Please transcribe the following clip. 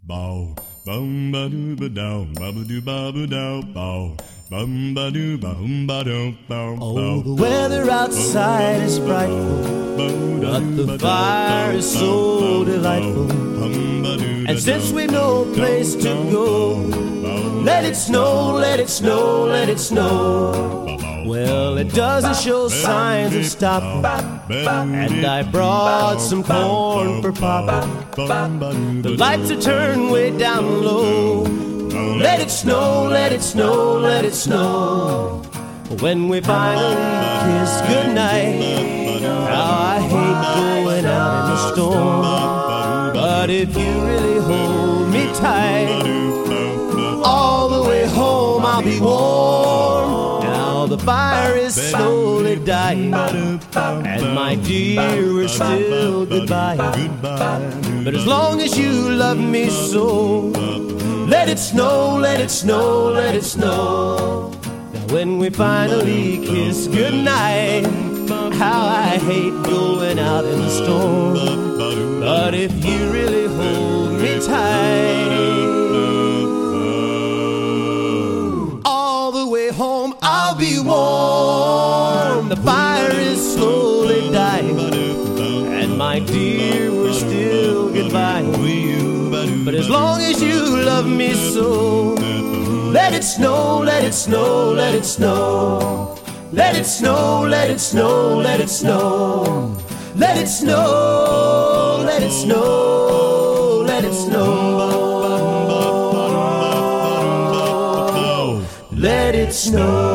bow, bum ba doo ba dow, ba ba doo ba ba dow, bow, bum ba doo ba dow, bow. Oh, the weather outside is frightful, but the fire is so delightful. And since we've no place to go, let it snow, let it snow, let it snow. Well, it doesn't show signs of stopping, and I brought some corn for Papa. The lights are turned way down low. Let it snow, let it snow, let it snow. When we finally kiss goodnight, how I hate going out in the storm. But if you really hold me tight, all the way home I'll be warm. Now the fire is slowly dying, and my dear, we're still goodbye. But as long as you love me so, let it snow, let it snow, let it snow. Now when we finally kiss goodnight, how I hate going out in the storm. But if you really hold me tight, all the way home I'll be warm. The fire is slowly dying, and my dear, we're still goodbye. But as long as you love me so, let it snow, let it snow, let it snow. Let it snow, let it snow, let it snow. Let it snow, let it snow, let it snow. Let it snow.